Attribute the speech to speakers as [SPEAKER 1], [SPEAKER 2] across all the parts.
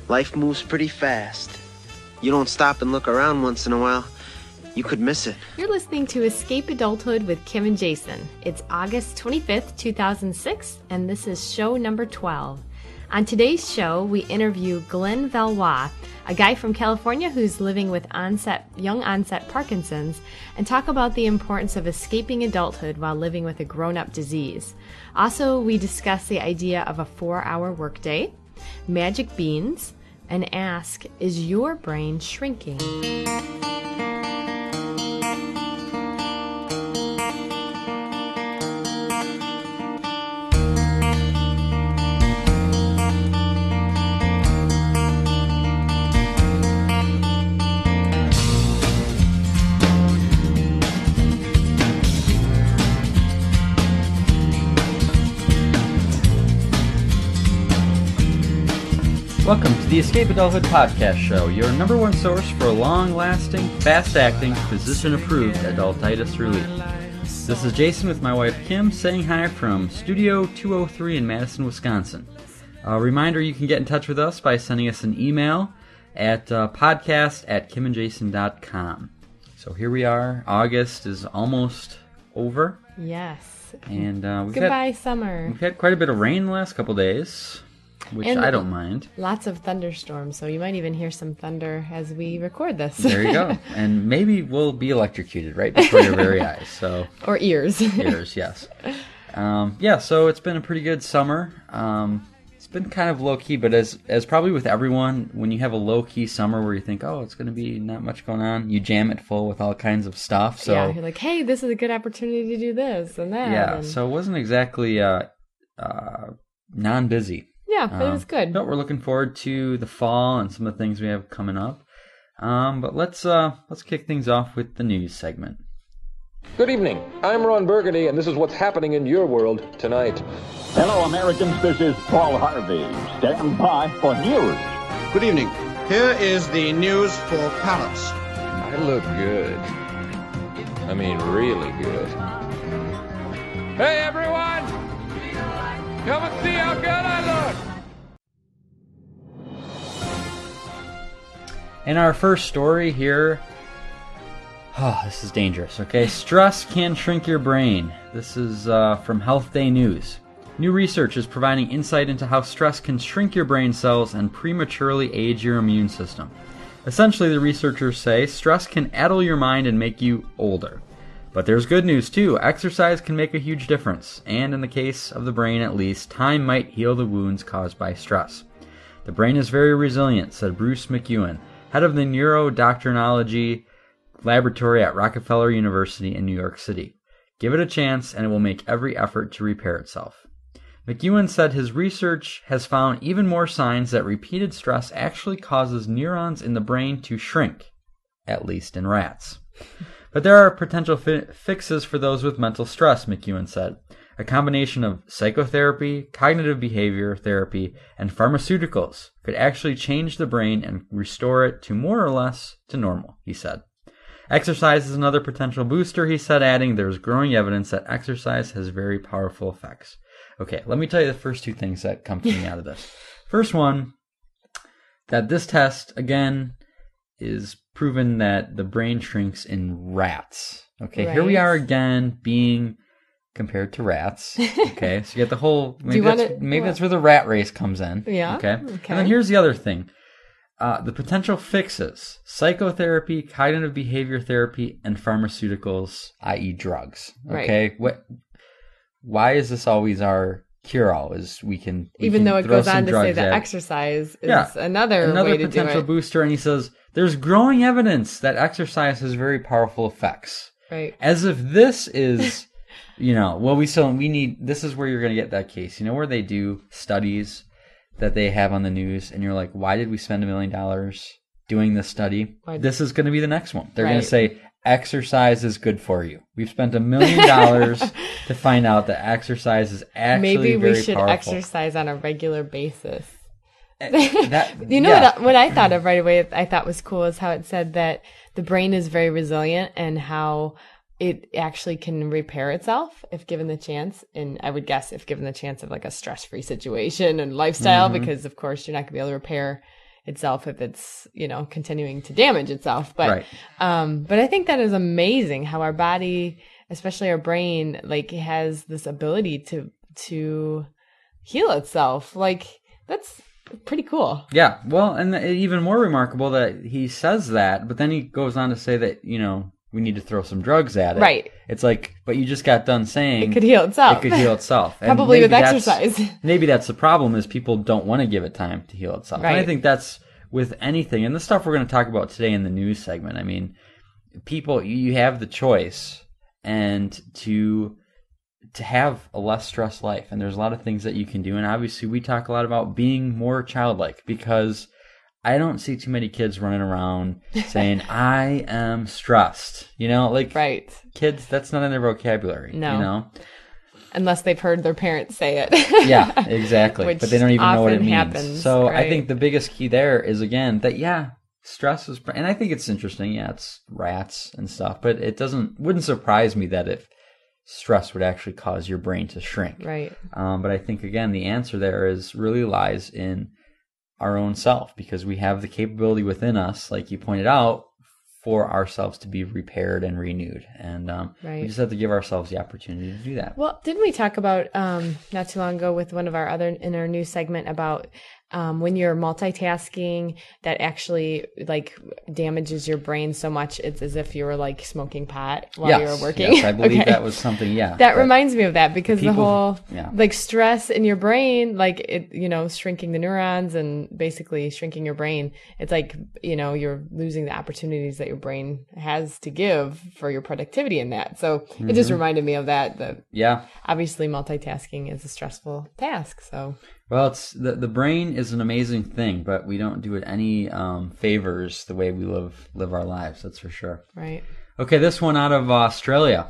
[SPEAKER 1] Life moves pretty fast. You don't stop and look around once in a while, you could miss it.
[SPEAKER 2] You're listening to Escape Adulthood with Kim and Jason. It's August 25th, 2006, and this is show number 12. On today's show, we interview Glenn Valois, a guy from California who's living with young onset Parkinson's, and talk about the importance of escaping adulthood while living with a grown-up disease. Also, we discuss the idea of a 4-hour workday, magic beans, and ask, is your brain shrinking?
[SPEAKER 3] Welcome to the Escape Adulthood Podcast Show, your number one source for long-lasting, fast-acting, physician-approved adultitis relief. This is Jason with my wife Kim saying hi from Studio 203 in Madison, Wisconsin. A reminder, you can get in touch with us by sending us an email at podcast@kimandjason.com. So here we are. August is almost over.
[SPEAKER 2] Yes.
[SPEAKER 3] And
[SPEAKER 2] Goodbye, summer.
[SPEAKER 3] We've had quite a bit of rain the last couple days, which I don't mind.
[SPEAKER 2] Lots of thunderstorms, so you might even hear some thunder as we record this.
[SPEAKER 3] There you go. And maybe we'll be electrocuted right before your very eyes. So
[SPEAKER 2] or ears.
[SPEAKER 3] Ears, yes. So it's been a pretty good summer. It's been kind of low-key, but as probably with everyone, when you have a low-key summer where you think, oh, it's going to be not much going on, you jam it full with all kinds of stuff. So
[SPEAKER 2] yeah, you're like, hey, this is a good opportunity to do this and that.
[SPEAKER 3] Yeah, so it wasn't exactly non-busy.
[SPEAKER 2] Yeah, but it was good.
[SPEAKER 3] But we're looking forward to the fall and some of the things we have coming up. But let's kick things off with the news segment.
[SPEAKER 4] Good evening. I'm Ron Burgundy, and this is what's happening in your world tonight.
[SPEAKER 5] Hello, Americans. This is Paul Harvey. Stand by for news.
[SPEAKER 6] Good evening. Here is the news for Palace.
[SPEAKER 4] I look good. I mean, really good. Hey, everyone! Come and see how good I look!
[SPEAKER 3] In our first story here, this is dangerous, okay? Stress can shrink your brain. This is from Health Day News. New research is providing insight into how stress can shrink your brain cells and prematurely age your immune system. Essentially, the researchers say stress can addle your mind and make you older. But there's good news too. Exercise can make a huge difference, and in the case of the brain at least, time might heal the wounds caused by stress. The brain is very resilient, said Bruce McEwen, head of the Neuroendocrinology Laboratory at Rockefeller University in New York City. Give it a chance and it will make every effort to repair itself. McEwen said his research has found even more signs that repeated stress actually causes neurons in the brain to shrink, at least in rats. But there are potential fixes for those with mental stress, McEwen said. A combination of psychotherapy, cognitive behavior therapy, and pharmaceuticals could actually change the brain and restore it to more or less to normal, he said. Exercise is another potential booster, he said, adding there's growing evidence that exercise has very powerful effects. Okay, let me tell you the first two things that come to me out of this. First one, that this test, again, is proven that the brain shrinks in rats. Okay, right. Here we are again being compared to rats. Okay, so you get the whole, maybe that's where the rat race comes in.
[SPEAKER 2] Yeah.
[SPEAKER 3] Okay. And then here's the other thing. The potential fixes: psychotherapy, cognitive behavior therapy, and pharmaceuticals, i.e. drugs. Okay. Right. Why is this always our cure-all? Is we can
[SPEAKER 2] even though it goes on to say that exercise is another way to
[SPEAKER 3] potential
[SPEAKER 2] do it.
[SPEAKER 3] Booster, and he says there's growing evidence that exercise has very powerful effects.
[SPEAKER 2] Right.
[SPEAKER 3] As if this is, we need. This is where you're going to get that case. Where they do studies that they have on the news, and you're like, why did we spend $1 million doing this study? This is going to be the next one. They're going to say, exercise is good for you. We've spent $1 million to find out that exercise is actually
[SPEAKER 2] maybe we
[SPEAKER 3] very
[SPEAKER 2] should
[SPEAKER 3] powerful.
[SPEAKER 2] Exercise on a regular basis.
[SPEAKER 3] What
[SPEAKER 2] I thought of right away, I thought was cool is how it said that the brain is very resilient and how it actually can repair itself if given the chance. And I would guess if given the chance of like a stress-free situation and lifestyle, because of course you're not going to be able to repair itself if it's, continuing to damage itself. But,
[SPEAKER 3] Right.
[SPEAKER 2] But I think that is amazing how our body, especially our brain, like has this ability to heal itself. Like that's pretty cool.
[SPEAKER 3] Yeah. Well, and even more remarkable that he says that, but then he goes on to say that, we need to throw some drugs at it.
[SPEAKER 2] Right.
[SPEAKER 3] It's like, but you just got done saying
[SPEAKER 2] It could heal itself.
[SPEAKER 3] It could heal itself. And
[SPEAKER 2] Probably with
[SPEAKER 3] maybe that's-
[SPEAKER 2] exercise.
[SPEAKER 3] Maybe that's the problem is people don't want to give it time to heal itself.
[SPEAKER 2] Right.
[SPEAKER 3] And I think that's with anything. And the stuff we're going to talk about today in the news segment. I mean, people, you have the choice and to have a less stressed life. And there's a lot of things that you can do. And obviously we talk a lot about being more childlike because I don't see too many kids running around saying, I am stressed.
[SPEAKER 2] Right.
[SPEAKER 3] Kids, that's not in their vocabulary.
[SPEAKER 2] No. Unless they've heard their parents say it.
[SPEAKER 3] Yeah, exactly.
[SPEAKER 2] Which
[SPEAKER 3] but they don't even know what it
[SPEAKER 2] often
[SPEAKER 3] means.
[SPEAKER 2] happens,
[SPEAKER 3] So
[SPEAKER 2] right.
[SPEAKER 3] I think the biggest key there is, again, that, stress is, and I think it's interesting. Yeah, it's rats and stuff, but it wouldn't surprise me that if stress would actually cause your brain to shrink.
[SPEAKER 2] Right.
[SPEAKER 3] But I think, again, the answer there really lies in our own self because we have the capability within us, like you pointed out, for ourselves to be repaired and renewed. And
[SPEAKER 2] Right.
[SPEAKER 3] we just have to give ourselves the opportunity to do that.
[SPEAKER 2] Well, didn't we talk about not too long ago with one of our in our news segment about when you're multitasking that actually like damages your brain so much it's as if you were like smoking pot while you were working?
[SPEAKER 3] Yes, I believe
[SPEAKER 2] Okay.
[SPEAKER 3] that was something,
[SPEAKER 2] That reminds me of that because the
[SPEAKER 3] people-
[SPEAKER 2] whole
[SPEAKER 3] yeah.
[SPEAKER 2] like stress in your brain, like it, shrinking the neurons and basically shrinking your brain. It's like, you're losing the opportunities that your brain has to give for your productivity in that. So it just reminded me of that
[SPEAKER 3] Yeah.
[SPEAKER 2] obviously multitasking is a stressful task. So
[SPEAKER 3] Well, it's the brain is an amazing thing, but we don't do it any favors the way we live our lives. That's for sure.
[SPEAKER 2] right.
[SPEAKER 3] Okay, this one out of Australia.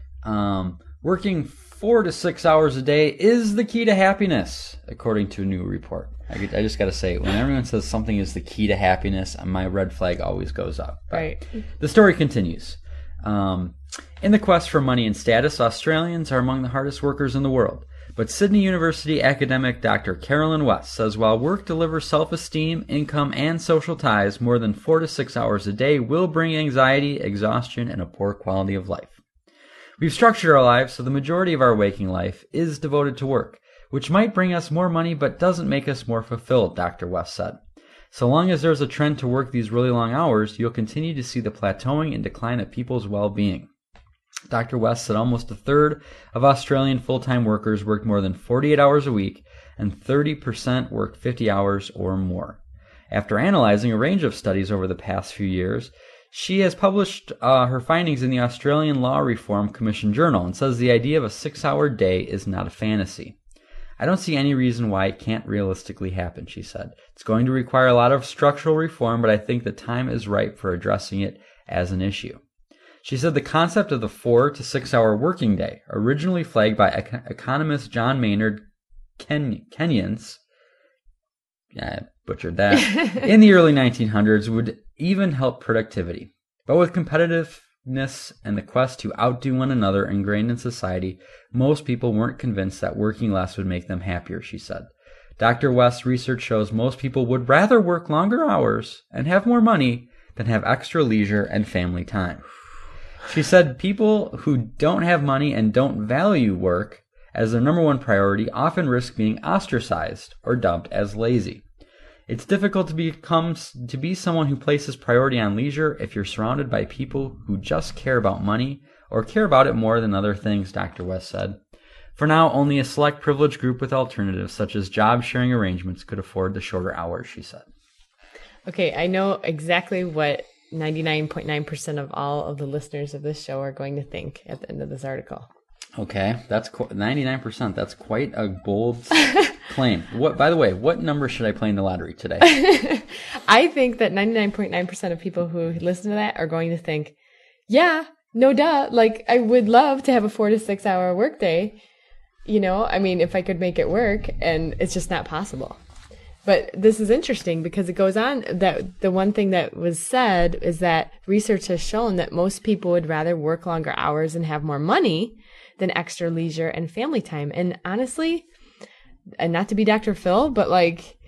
[SPEAKER 3] Working 4 to 6 hours a day is the key to happiness, according to a new report. I just got to say, when everyone says something is the key to happiness, my red flag always goes up. But
[SPEAKER 2] Right.
[SPEAKER 3] the story continues. In the quest for money and status, Australians are among the hardest workers in the world. But Sydney University academic Dr. Carolyn West says while work delivers self-esteem, income, and social ties, more than 4 to 6 hours a day will bring anxiety, exhaustion, and a poor quality of life. We've structured our lives so the majority of our waking life is devoted to work, which might bring us more money but doesn't make us more fulfilled, Dr. West said. So long as there's a trend to work these really long hours, you'll continue to see the plateauing and decline of people's well-being. Dr. West said almost a third of Australian full-time workers worked more than 48 hours a week, and 30% worked 50 hours or more. After analyzing a range of studies over the past few years, she has published her findings in the Australian Law Reform Commission Journal and says the idea of a 6-hour day is not a fantasy. I don't see any reason why it can't realistically happen, she said. It's going to require a lot of structural reform, but I think the time is ripe for addressing it as an issue. She said the concept of the 4 to 6 hour working day, originally flagged by economist John Maynard Keynes, I butchered that, in the early 1900s would even help productivity. But with competitiveness and the quest to outdo one another ingrained in society, most people weren't convinced that working less would make them happier, she said. Dr. West's research shows most people would rather work longer hours and have more money than have extra leisure and family time. She said people who don't have money and don't value work as their number one priority often risk being ostracized or dubbed as lazy. It's difficult to be someone who places priority on leisure if you're surrounded by people who just care about money or care about it more than other things, Dr. West said. For now, only a select privileged group with alternatives such as job sharing arrangements could afford the shorter hours, she said.
[SPEAKER 2] Okay, I know exactly what 99.9% of all of the listeners of this show are going to think at the end of this article.
[SPEAKER 3] Okay, that's 99%. That's quite a bold claim. By the way, what number should I play in the lottery today?
[SPEAKER 2] I think that 99.9% of people who listen to that are going to think, yeah, no duh. Like, I would love to have a 4 to 6 hour workday. I mean, if I could make it work, and it's just not possible. But this is interesting because it goes on that the one thing that was said is that research has shown that most people would rather work longer hours and have more money than extra leisure and family time. And honestly, and not to be Dr. Phil, but like,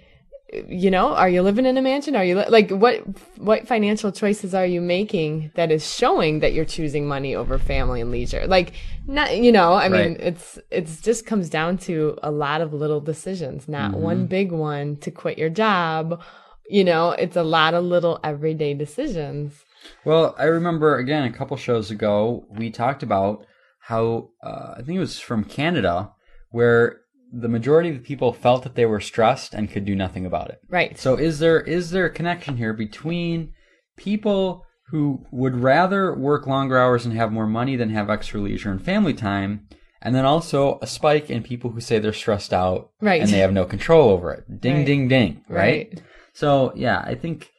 [SPEAKER 2] Are you living in a mansion? Are you like what financial choices are you making that is showing that you're choosing money over family and leisure? Like, not, I mean, it's just comes down to a lot of little decisions, not one big one to quit your job. It's a lot of little everyday decisions.
[SPEAKER 3] Well, I remember, again, a couple shows ago, we talked about how, I think it was from Canada, where the majority of the people felt that they were stressed and could do nothing about it.
[SPEAKER 2] Right.
[SPEAKER 3] So is there a connection here between people who would rather work longer hours and have more money than have extra leisure and family time, and then also a spike in people who say they're stressed out
[SPEAKER 2] right.
[SPEAKER 3] and they have no control over it? Ding,
[SPEAKER 2] right.
[SPEAKER 3] ding, ding.
[SPEAKER 2] Right.
[SPEAKER 3] So, yeah, I think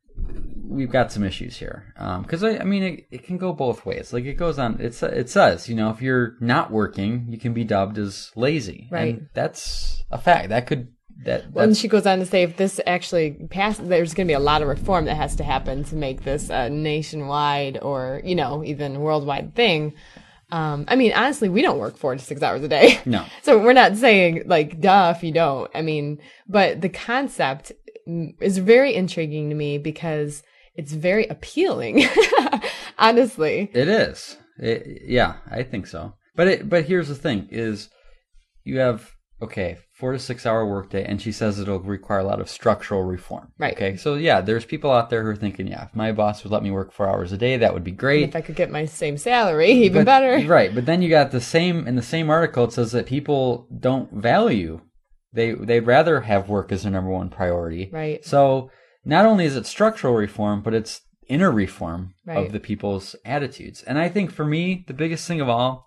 [SPEAKER 3] we've got some issues here. Because, I mean, it can go both ways. Like, it goes on, it says, if you're not working, you can be dubbed as lazy.
[SPEAKER 2] Right.
[SPEAKER 3] And that's a fact.
[SPEAKER 2] And she goes on to say, if this actually passes, there's going to be a lot of reform that has to happen to make this a nationwide or, even worldwide thing. I mean, honestly, we don't work 4 to 6 hours a day.
[SPEAKER 3] No.
[SPEAKER 2] So we're not saying, like, duh if you don't. I mean, but the concept is very intriguing to me because it's very appealing, honestly.
[SPEAKER 3] It is. Yeah, I think so. But here's the thing is you have, 4 to 6 hour workday, and she says it'll require a lot of structural reform.
[SPEAKER 2] Right.
[SPEAKER 3] Okay. So yeah, there's people out there who are thinking, yeah, if my boss would let me work 4 hours a day, that would be great.
[SPEAKER 2] And if I could get my same salary, even better.
[SPEAKER 3] Right. But then you got in the same article, it says that people don't value, they'd rather have work as their number one priority.
[SPEAKER 2] Right.
[SPEAKER 3] So not only is it structural reform, but it's inner reform
[SPEAKER 2] right.
[SPEAKER 3] of the people's attitudes. And I think for me, the biggest thing of all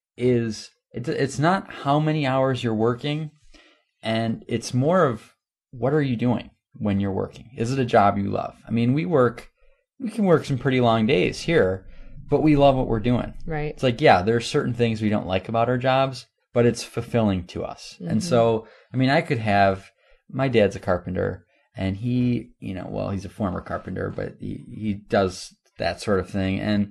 [SPEAKER 3] is it's not how many hours you're working, and it's more of what are you doing when you're working? Is it a job you love? I mean, we can work some pretty long days here, but we love what we're doing.
[SPEAKER 2] Right.
[SPEAKER 3] It's like, yeah, there's certain things we don't like about our jobs, but it's fulfilling to us. Mm-hmm. And so, I mean, my dad's a carpenter, and he, he's a former carpenter, but he does that sort of thing. And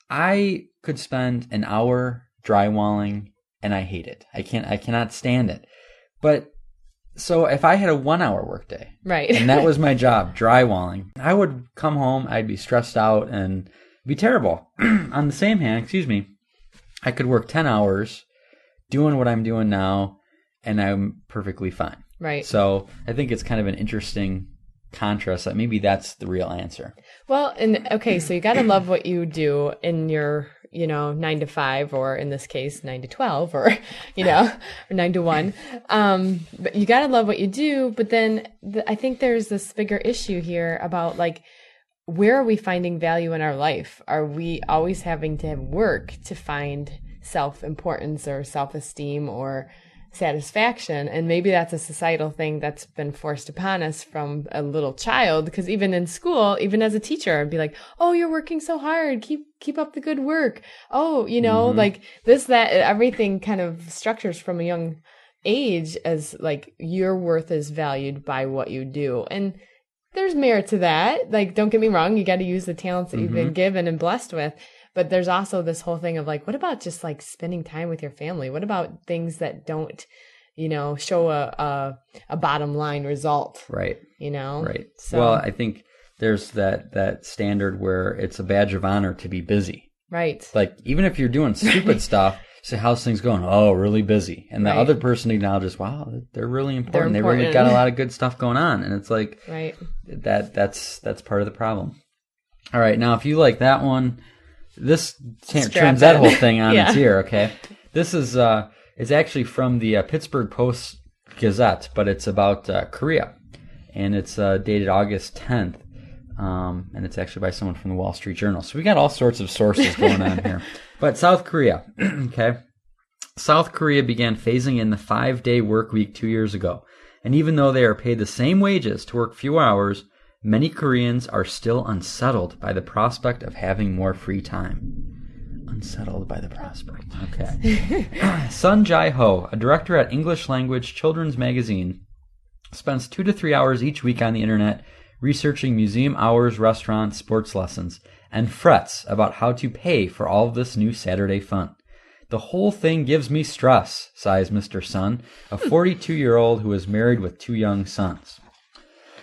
[SPEAKER 3] I could spend an hour drywalling, and I hate it. I cannot stand it. But so if I had a 1 hour workday,
[SPEAKER 2] right,
[SPEAKER 3] and that was my job, drywalling, I would come home, I'd be stressed out and be terrible. On the same hand, I could work 10 hours doing what I'm doing now, and I'm perfectly fine.
[SPEAKER 2] Right.
[SPEAKER 3] So I think it's kind of an interesting contrast that maybe that's the real answer.
[SPEAKER 2] Well, so you got to love what you do in your, 9 to 5, or in this case, 9 to 12, or, or 9 to 1. But you got to love what you do. But then I think there's this bigger issue here about, like, where are we finding value in our life? Are we always having to work to find self-importance or self-esteem or satisfaction? And maybe that's a societal thing that's been forced upon us from a little child, because even in school, even as a teacher, I'd be like, oh, you're working so hard, keep up the good work. Oh,
[SPEAKER 3] Mm-hmm.
[SPEAKER 2] like this, that, everything kind of structures from a young age as like your worth is valued by what you do. And there's merit to that. Like, don't get me wrong, you got to use the talents that you've been given and blessed with. But there's also this whole thing of like, what about just like spending time with your family? What about things that don't, show a bottom line result?
[SPEAKER 3] Right.
[SPEAKER 2] Right.
[SPEAKER 3] So, well, I think there's that standard where it's a badge of honor to be busy.
[SPEAKER 2] Right.
[SPEAKER 3] Like, even if you're doing stupid stuff, say, how's things going? Oh, really busy. And the other person acknowledges, wow, they're really important. They really got a lot of good stuff going on. And it's like,
[SPEAKER 2] right.
[SPEAKER 3] That's part of the problem. All right. Now, if you like that one, this turns that whole thing on its ear, okay? This is it's actually from the Pittsburgh Post-Gazette, but it's about Korea, and it's dated August 10th, and it's actually by someone from the Wall Street Journal. So we got all sorts of sources going on here. But South Korea, okay? South Korea began phasing in the 5-day work week 2 years ago, and even though they are paid the same wages to work fewer hours, many Koreans are still unsettled by the prospect of having more free time. Unsettled by the prospect. Okay. Sun Jae-ho, a director at English language children's magazine, spends 2 to 3 hours each week on the internet researching museum hours, restaurants, sports lessons, and frets about how to pay for all of this new Saturday fun. The whole thing gives me stress, sighs Mr. Sun, a 42-year-old who is married with 2 young sons.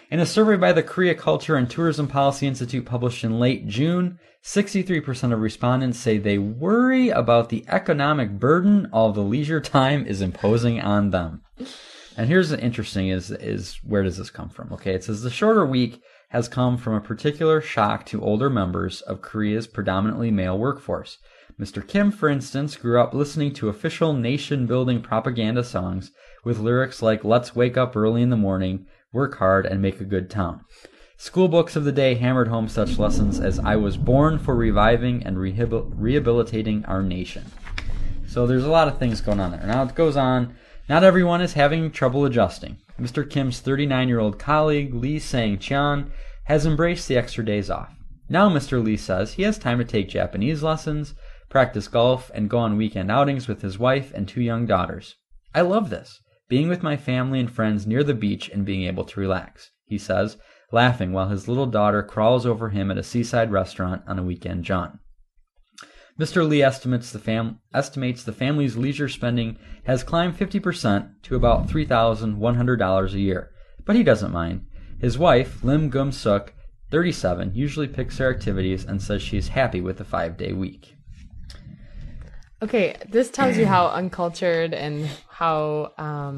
[SPEAKER 3] In a survey by the Korea Culture and Tourism Policy Institute published in late June, 63% of respondents say they worry about the economic burden all the leisure time is imposing on them. And here's the interesting is where does this come from? Okay, it says the shorter week has come from a particular shock to older members of Korea's predominantly male workforce. Mr. Kim, for instance, grew up listening to official nation-building propaganda songs with lyrics like, "Let's wake up early in the morning, work hard, and make a good town." School books of the day hammered home such lessons as "I was born for reviving and rehabilitating our nation." So there's a lot of things going on there. Now it goes on. Not everyone is having trouble adjusting. Mr. Kim's 39-year-old colleague, Lee Sang-cheon, has embraced the extra days off. Now Mr. Lee says he has time to take Japanese lessons, practice golf, and go on weekend outings with his wife and 2 young daughters. "I love this, being with my family and friends near the beach and being able to relax," he says, laughing while his little daughter crawls over him at a seaside restaurant on a weekend jaunt. Mr. Lee estimates the family's leisure spending has climbed 50% to about $3,100 a year, but he doesn't mind. His wife, Lim Gum-suk, 37, usually picks her activities and says she's happy with a 5-day week.
[SPEAKER 2] Okay, this tells you how uncultured and how,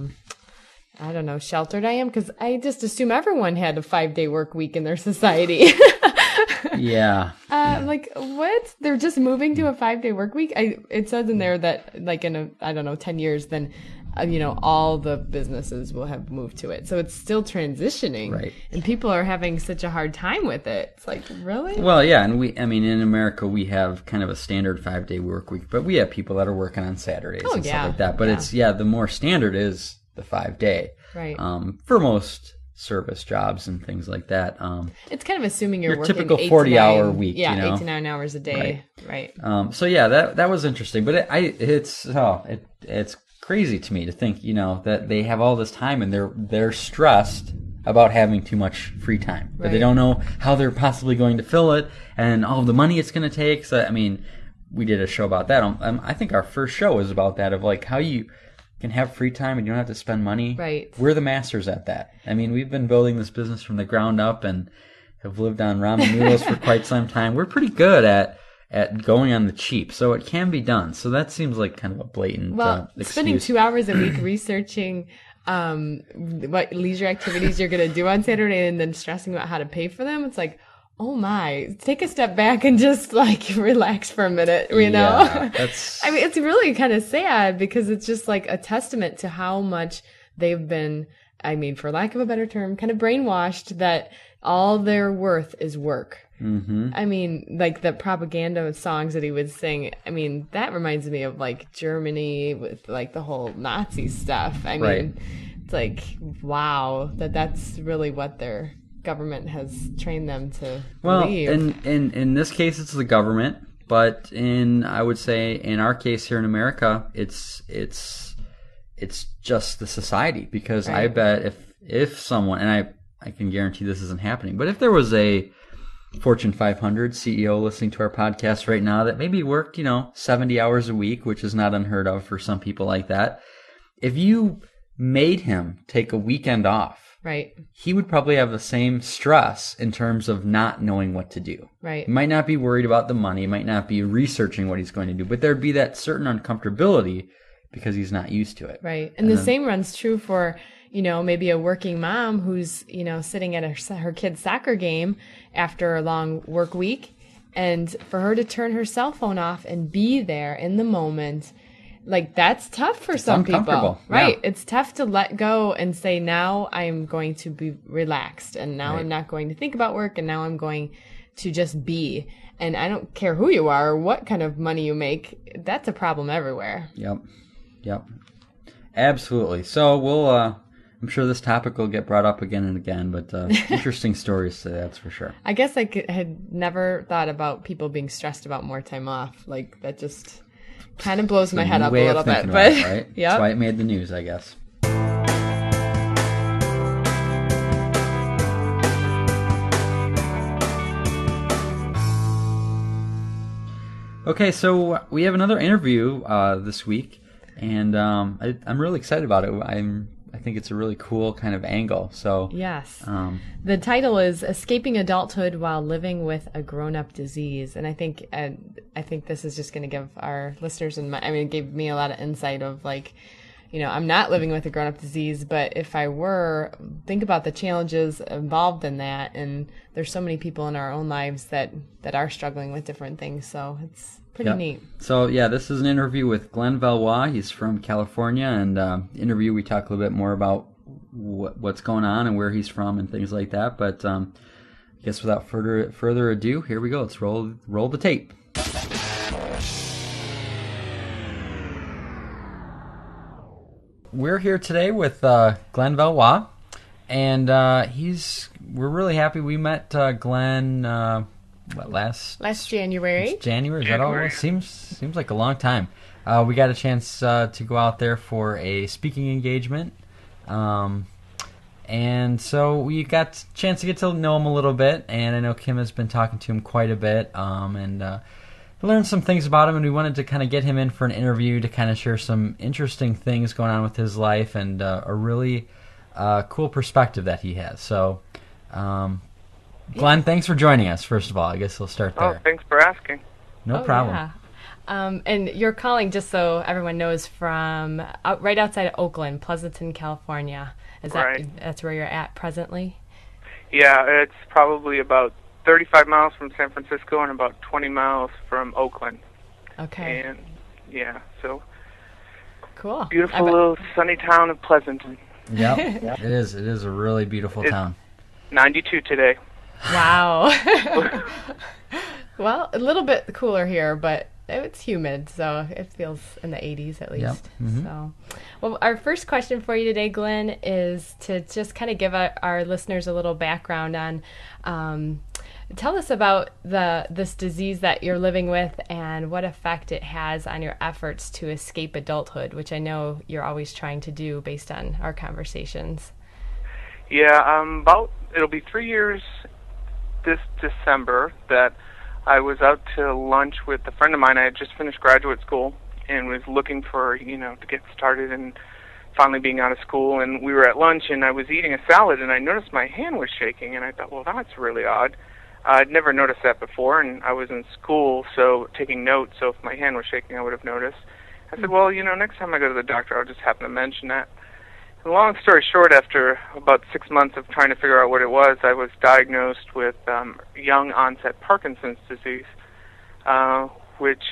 [SPEAKER 2] sheltered I am, because I just assume everyone had a 5-day work week in their society.
[SPEAKER 3] Yeah.
[SPEAKER 2] Like, what? They're just moving to a 5-day work week? It says in there that, like, in 10 years, then, all the businesses will have moved to it. So it's still transitioning.
[SPEAKER 3] Right.
[SPEAKER 2] And people are having such a hard time with it. It's like, really?
[SPEAKER 3] Well, yeah, and in America, we have kind of a standard 5-day work week, but we have people that are working on Saturdays and stuff like that. But the more standard is the 5-day.
[SPEAKER 2] Right.
[SPEAKER 3] For most service jobs and things like that.
[SPEAKER 2] It's kind of assuming you're working
[SPEAKER 3] typical 40-hour week.
[SPEAKER 2] Yeah, 8 to 9 hours a day. Right.
[SPEAKER 3] So yeah, that was interesting, but it's crazy to me to think that they have all this time and they're stressed about having too much free time, but they don't know how they're possibly going to fill it and all the money it's going to take. So we did a show about that. I think our first show was about that, of like how you can have free time and you don't have to spend money.
[SPEAKER 2] Right.
[SPEAKER 3] We're the masters at that. We've been building this business from the ground up and have lived on ramen noodles for quite some time. We're pretty good at going on the cheap, so it can be done. So that seems like kind of a blatant excuse.
[SPEAKER 2] Spending 2 hours a week researching what leisure activities you're going to do on Saturday and then stressing about how to pay for them, it's like, oh my, take a step back and just like relax for a minute, you know?
[SPEAKER 3] Yeah,
[SPEAKER 2] it's really kind of sad because it's just like a testament to how much they've been, for lack of a better term, kind of brainwashed that all their worth is work.
[SPEAKER 3] Mm-hmm.
[SPEAKER 2] Like the propaganda songs that he would sing, that reminds me of like Germany with like the whole Nazi stuff.
[SPEAKER 3] Right.
[SPEAKER 2] It's like, wow, that's really what their government has trained them to believe.
[SPEAKER 3] Well, in this case, it's the government, but I would say in our case here in America, it's just the society, because I bet if someone, and I can guarantee this isn't happening, but if there was a Fortune 500 CEO listening to our podcast right now that maybe worked, 70 hours a week, which is not unheard of for some people like that, if you made him take a weekend off,
[SPEAKER 2] right,
[SPEAKER 3] he would probably have the same stress in terms of not knowing what to do.
[SPEAKER 2] Right.
[SPEAKER 3] He might not be worried about the money, might not be researching what he's going to do, but there'd be that certain uncomfortability because he's not used to it.
[SPEAKER 2] Right. And the same runs true for, maybe a working mom who's, sitting at her kid's soccer game after a long work week, and for her to turn her cell phone off and be there in the moment, like that's tough for some people. Right.
[SPEAKER 3] Yeah.
[SPEAKER 2] It's tough to let go and say, now I'm going to be relaxed, and now I'm not going to think about work, and now I'm going to just be. And I don't care who you are or what kind of money you make. That's a problem everywhere.
[SPEAKER 3] Yep. Absolutely. So I'm sure this topic will get brought up again and again, but interesting stories today, that's for sure.
[SPEAKER 2] I guess I had never thought about people being stressed about more time off. Like, that just kind of blows my head up a little bit. But
[SPEAKER 3] right?
[SPEAKER 2] Yeah,
[SPEAKER 3] that's why it made the news, I guess. Okay, so we have another interview this week, and I'm really excited about it. I think it's a really cool kind of angle. So
[SPEAKER 2] yes, the title is "Escaping Adulthood While Living with a Grown-Up Disease," and I think this is just going to give our listeners it gave me a lot of insight of like, I'm not living with a grown-up disease, but if I were, think about the challenges involved in that, and there's so many people in our own lives that are struggling with different things, so it's pretty neat.
[SPEAKER 3] So, this is an interview with Glenn Valois. He's from California, and interview we talk a little bit more about what's going on and where he's from and things like that, but I guess without further ado, here we go. Let's roll the tape. We're here today with Glenn Valois, and we're really happy. We met Glenn last January. January, is that all? It seems like a long time. We got a chance to go out there for a speaking engagement, and so we got a chance to get to know him a little bit. And I know Kim has been talking to him quite a bit, and learned some things about him, and we wanted to kind of get him in for an interview to kind of share some interesting things going on with his life and a really cool perspective that he has. So, Glenn, thanks for joining us, first of all. I guess we'll start there.
[SPEAKER 7] Oh, thanks for asking.
[SPEAKER 3] No problem.
[SPEAKER 2] Yeah. And you're calling, just so everyone knows, from right outside of Oakland, Pleasanton, California. That's where you're at presently?
[SPEAKER 7] Yeah, it's probably about 35 miles from San Francisco and about 20 miles from Oakland.
[SPEAKER 2] Okay.
[SPEAKER 7] And so
[SPEAKER 2] cool.
[SPEAKER 7] Beautiful little sunny town of Pleasanton.
[SPEAKER 3] Yep. It is. It is a really beautiful town.
[SPEAKER 7] 92 today.
[SPEAKER 2] Wow. Well, a little bit cooler here, but it's humid, so it feels in the 80s at least.
[SPEAKER 3] Yep. Mm-hmm.
[SPEAKER 2] So, well, our first question for you today, Glenn, is to just kind of give our listeners a little background on. Tell us about this disease that you're living with and what effect it has on your efforts to escape adulthood, which I know you're always trying to do based on our conversations.
[SPEAKER 7] Yeah, it'll be 3 years this December that I was out to lunch with a friend of mine. I had just finished graduate school and was looking for, to get started and finally being out of school. And we were at lunch and I was eating a salad and I noticed my hand was shaking and I thought, well, that's really odd. I'd never noticed that before, and I was in school, so taking notes, so if my hand was shaking, I would have noticed. I said, well, next time I go to the doctor, I'll just happen to mention that. And long story short, after about 6 months of trying to figure out what it was, I was diagnosed with young-onset Parkinson's disease, which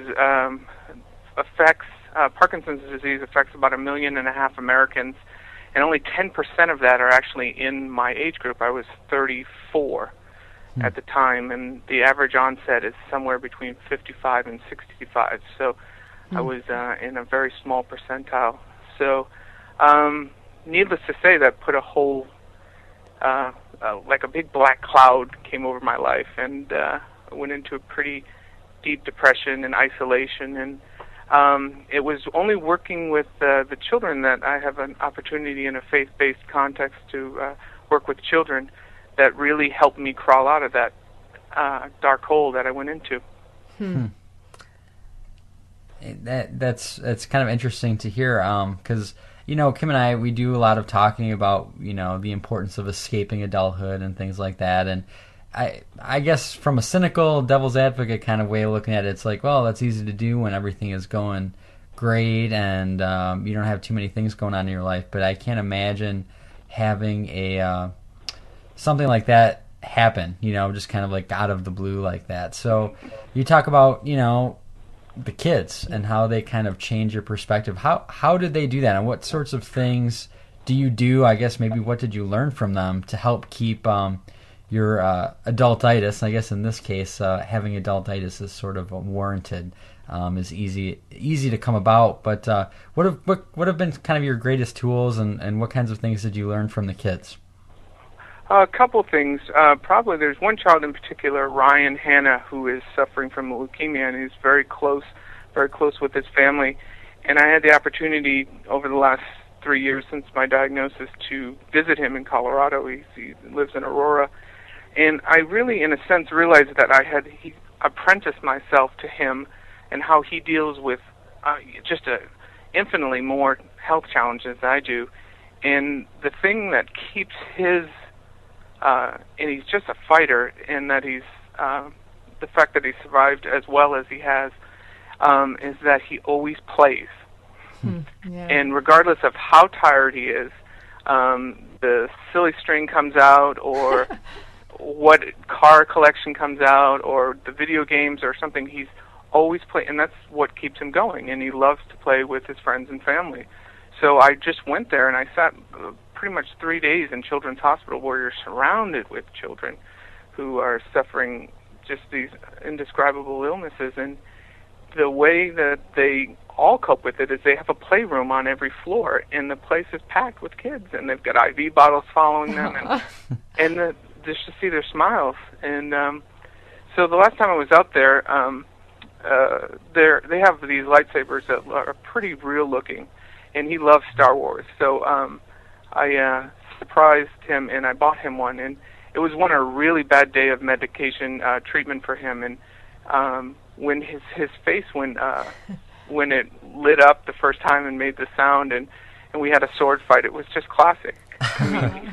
[SPEAKER 7] Parkinson's disease affects about 1.5 million Americans, and only 10% of that are actually in my age group. I was 34. At the time, and the average onset is somewhere between 55 and 65. So I was in a very small percentile. So needless to say, that put a whole, like a big black cloud came over my life, and I went into a pretty deep depression and isolation. And it was only working with the children that I have an opportunity in a faith-based context to work with children that really helped me crawl out of that dark hole that I went into.
[SPEAKER 3] That's kind of interesting to hear, because Kim and I, we do a lot of talking about the importance of escaping adulthood and things like that, and I guess from a cynical devil's advocate kind of way of looking at it, it's like, well, that's easy to do when everything is going great and you don't have too many things going on in your life, but I can't imagine having something like that happen, just kind of like out of the blue like that. So you talk about, the kids and how they kind of change your perspective. How did they do that, and what sorts of things do you do? I guess maybe what did you learn from them to help keep your adultitis? I guess in this case, having adultitis is sort of warranted, is easy to come about. But what have been kind of your greatest tools, and what kinds of things did you learn from the kids?
[SPEAKER 7] A couple things. Probably there's one child in particular, Ryan Hanna, who is suffering from leukemia, and he's very close with his family. And I had the opportunity over the last 3 years since my diagnosis to visit him in Colorado. He lives in Aurora. And I really, in a sense, realized that I had apprenticed myself to him and how he deals with just infinitely more health challenges than I do. And the thing that keeps his, and he's just a fighter, and that he's, the fact that he survived as well as he has, is that he always plays.
[SPEAKER 2] Yeah.
[SPEAKER 7] And regardless of how tired he is, the silly string comes out, or what car collection comes out, or the video games or something, he's always playing, and that's what keeps him going, and he loves to play with his friends and family. So I just went there, and I sat pretty much 3 days in Children's Hospital, where you're surrounded with children who are suffering just these indescribable illnesses, and the way that they all cope with it is they have a playroom on every floor, and the place is packed with kids, and they've got IV bottles following them, and just to see their smiles. And so the last time I was out there, they have these lightsabers that are pretty real looking, and he loves Star Wars. So I surprised him, and I bought him one, and it was a really bad day of medication treatment for him, and when his face when it lit up the first time and made the sound, and we had a sword fight, it was just classic. I mean,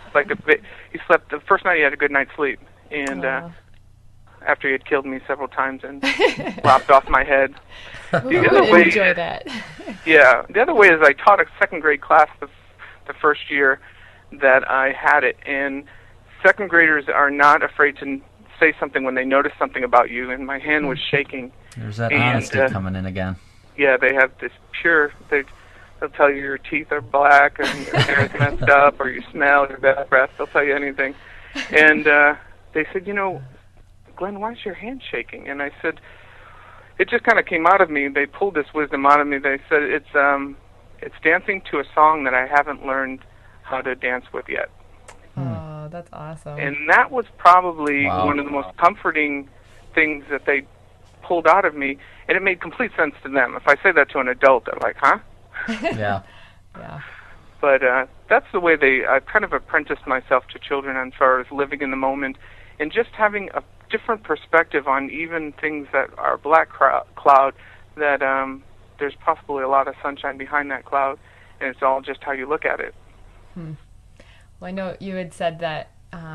[SPEAKER 7] he slept the first night. He had a good night's sleep, and after he had killed me several times and lopped off my head.
[SPEAKER 2] The other way, enjoy that.
[SPEAKER 7] Yeah, the other way is I taught a second grade class the first year that I had it, and second graders are not afraid to say something when they notice something about you, and my hand was shaking.
[SPEAKER 3] There's that honesty coming in again.
[SPEAKER 7] Yeah, they have this pure, they'll tell you your teeth are black and your hair is messed up, or you smell your bad breath. They'll tell you anything. And they said, Glenn, why is your hand shaking? And I said, it just kind of came out of me. They pulled this wisdom out of me. They said, it's dancing to a song that I haven't learned how to dance with yet.
[SPEAKER 2] Oh, that's awesome.
[SPEAKER 7] And that was probably one of the most comforting things that they pulled out of me, and it made complete sense to them. If I say that to an adult, they're like, huh?
[SPEAKER 3] Yeah.
[SPEAKER 2] Yeah.
[SPEAKER 7] But that's the way I've kind of apprenticed myself to children as far as living in the moment and just having a different perspective on even things that are black cloud, that there's possibly a lot of sunshine behind that cloud, and it's all just how you look at it.
[SPEAKER 2] Well, I know you had said that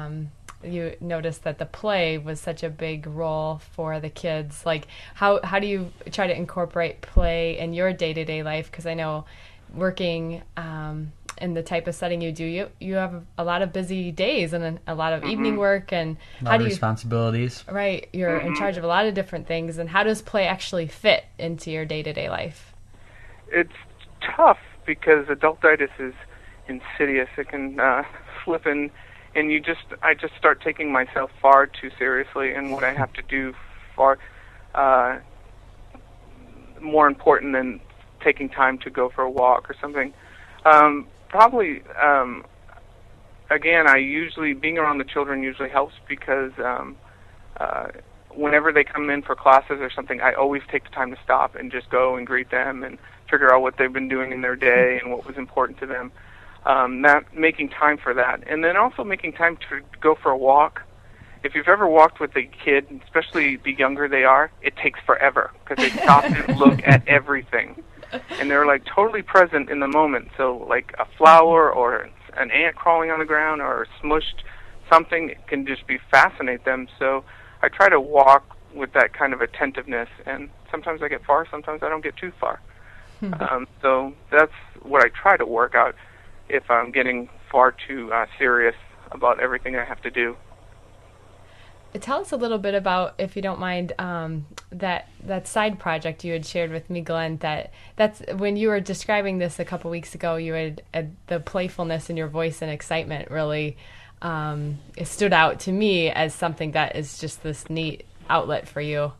[SPEAKER 2] you noticed that the play was such a big role for the kids. Like, how do you try to incorporate play in your day-to-day life? Because I know working in the type of setting you do, you have a lot of busy days and a lot of evening work, and
[SPEAKER 3] how do you responsibilities.
[SPEAKER 2] Right, you're in charge of a lot of different things. And how does play actually fit into your day-to-day life?
[SPEAKER 7] It's tough because adultitis is insidious. It can slip in, and I just start taking myself far too seriously, and what I have to do far more important than taking time to go for a walk or something. Probably, again, being around the children usually helps because whenever they come in for classes or something, I always take the time to stop and just go and greet them and figure out what they've been doing in their day and what was important to them. Making time for that. And then also making time to go for a walk. If you've ever walked with a kid, especially the younger they are, it takes forever because they stop and look at everything. And they're like totally present in the moment. So like a flower or an ant crawling on the ground or smushed something can just fascinate them. So I try to walk with that kind of attentiveness, and sometimes I get far, sometimes I don't get too far. So that's what I try to work out if I'm getting far too serious about everything I have to do.
[SPEAKER 2] Tell us a little bit about, if you don't mind, that side project you had shared with me, Glenn. That's when you were describing this a couple weeks ago. You had the playfulness in your voice and excitement really it stood out to me as something that is just this neat outlet for you.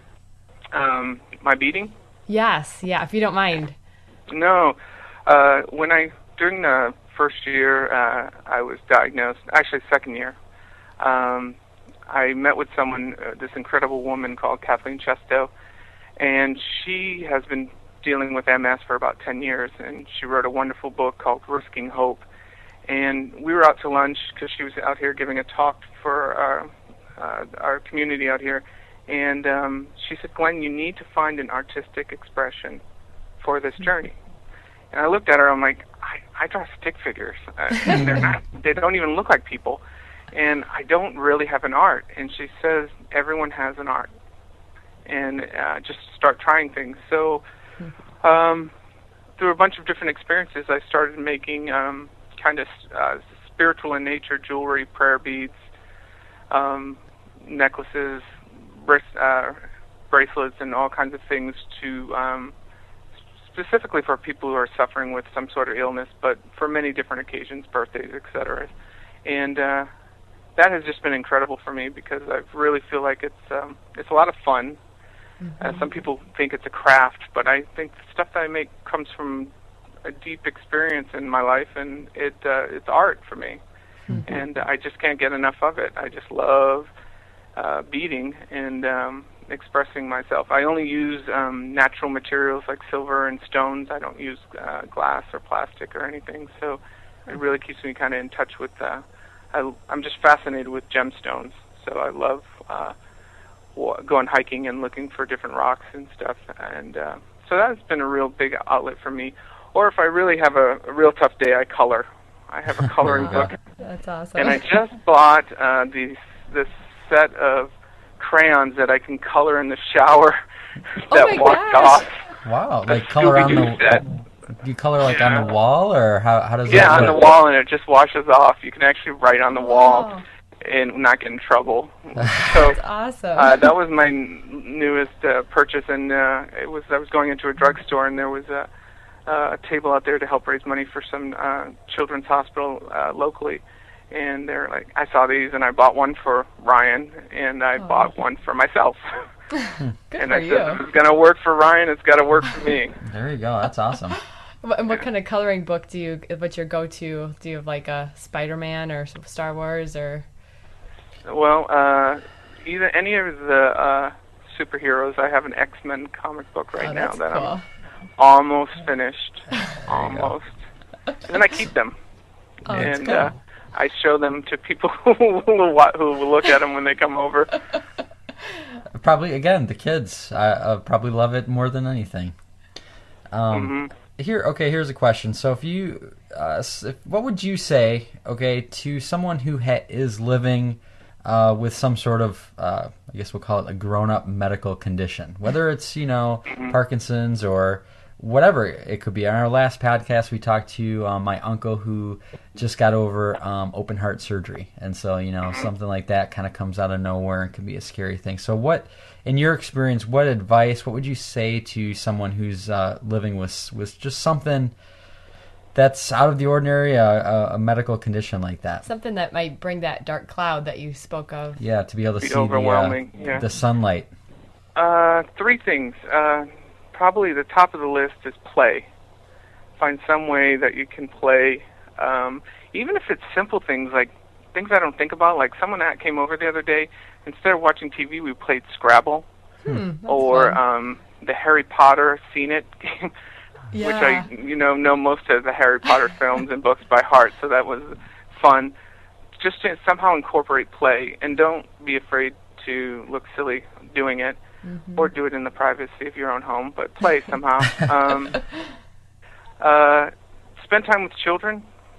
[SPEAKER 7] My beating?
[SPEAKER 2] Yes, yeah. If you don't mind.
[SPEAKER 7] No, during the first year I was diagnosed, actually second year. I met with someone, this incredible woman called Kathleen Chesto, and she has been dealing with MS for about 10 years, and she wrote a wonderful book called Risking Hope. And we were out to lunch because she was out here giving a talk for our community out here, and she said, Glenn, you need to find an artistic expression for this journey. And I looked at her, I'm like, I draw stick figures. They don't even look like people. And I don't really have an art. And she says, everyone has an art. And just start trying things. So through a bunch of different experiences, I started making kind of spiritual in nature jewelry, prayer beads, necklaces, bracelets, and all kinds of things to specifically for people who are suffering with some sort of illness, but for many different occasions, birthdays, etc. And that has just been incredible for me because I really feel like it's a lot of fun. Some people think it's a craft, but I think the stuff that I make comes from a deep experience in my life, and it's art for me. And I just can't get enough of it. I just love beading and expressing myself. I only use natural materials like silver and stones. I don't use glass or plastic or anything, so it really keeps me kind of in touch with I'm just fascinated with gemstones, so I love going hiking and looking for different rocks and stuff, and so that's been a real big outlet for me. Or if I really have a real tough day, I color. I have a coloring book.
[SPEAKER 2] That's awesome.
[SPEAKER 7] And I just bought this set of crayons that I can color in the shower that wash off.
[SPEAKER 3] Wow, like color on the... Do you color like on the wall, or how does that work?
[SPEAKER 7] Yeah, on the wall, and it just washes off. You can actually write on the wall and not get in trouble. So
[SPEAKER 2] that's awesome.
[SPEAKER 7] That was my newest purchase, and I was going into a drugstore, and there was a table out there to help raise money for some children's hospital locally. And they're like, I saw these, and I bought one for Ryan, and I bought one for myself. And I said, if it's going to work for Ryan, it's got to work for me.
[SPEAKER 3] There you go. That's awesome.
[SPEAKER 2] And what kind of coloring book what's your go-to? Do you have like a Spider-Man or Star Wars or?
[SPEAKER 7] Well, either any of the superheroes. I have an X-Men comic book right now that I'm almost finished. Almost. And then I keep them. And I show them to people who will look at them when they come over.
[SPEAKER 3] Probably, again, the kids probably love it more than anything. Here's a question. So if you, what would you say, to someone who is living with some sort of, I guess we'll call it a grown-up medical condition, whether it's, Parkinson's or whatever it could be. On our last podcast, we talked to my uncle who just got over open heart surgery. And so, something like that kind of comes out of nowhere and can be a scary thing. So what, in your experience, what would you say to someone who's living with just something that's out of the ordinary, a medical condition like that?
[SPEAKER 2] Something that might bring that dark cloud that you spoke of.
[SPEAKER 3] Yeah, to be able to see
[SPEAKER 7] overwhelming.
[SPEAKER 3] The sunlight.
[SPEAKER 7] 3 things. Probably the top of the list is play. Find some way that you can play, even if it's simple things like things I don't think about. Like someone that came over the other day, instead of watching TV, we played Scrabble, or the Harry Potter Seen It game, which I know most of the Harry Potter films and books by heart. So that was fun. Just to somehow incorporate play, and don't be afraid to look silly doing it. Or do it in the privacy of your own home, but play somehow. Spend time with children.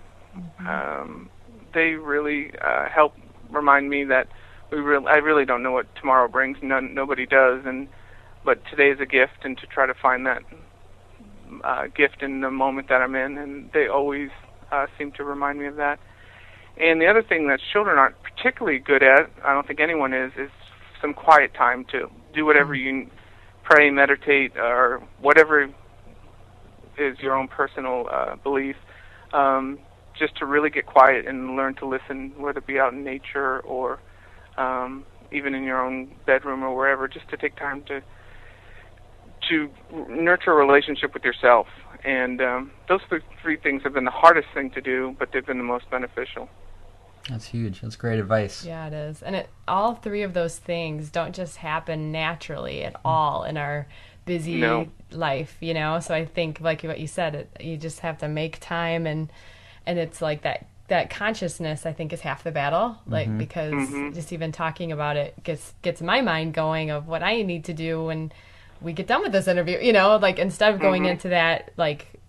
[SPEAKER 7] They really help remind me that I really don't know what tomorrow brings. Nobody does, but today is a gift, and to try to find that gift in the moment that I'm in, and they always seem to remind me of that. And the other thing that children aren't particularly good at, I don't think anyone is some quiet time to do whatever you pray, meditate, or whatever is your own personal belief, just to really get quiet and learn to listen, whether it be out in nature or even in your own bedroom or wherever, just to take time to nurture a relationship with yourself. And those 3 things have been the hardest thing to do, but they've been the most beneficial.
[SPEAKER 3] That's huge. That's great advice.
[SPEAKER 2] Yeah, it is. And all 3 of those things don't just happen naturally at all in our busy life, So I think, like what you said, you just have to make time, and it's like that consciousness, I think, is half the battle. Like, because just even talking about it gets my mind going of what I need to do when we get done with this interview, like instead of going into that, like,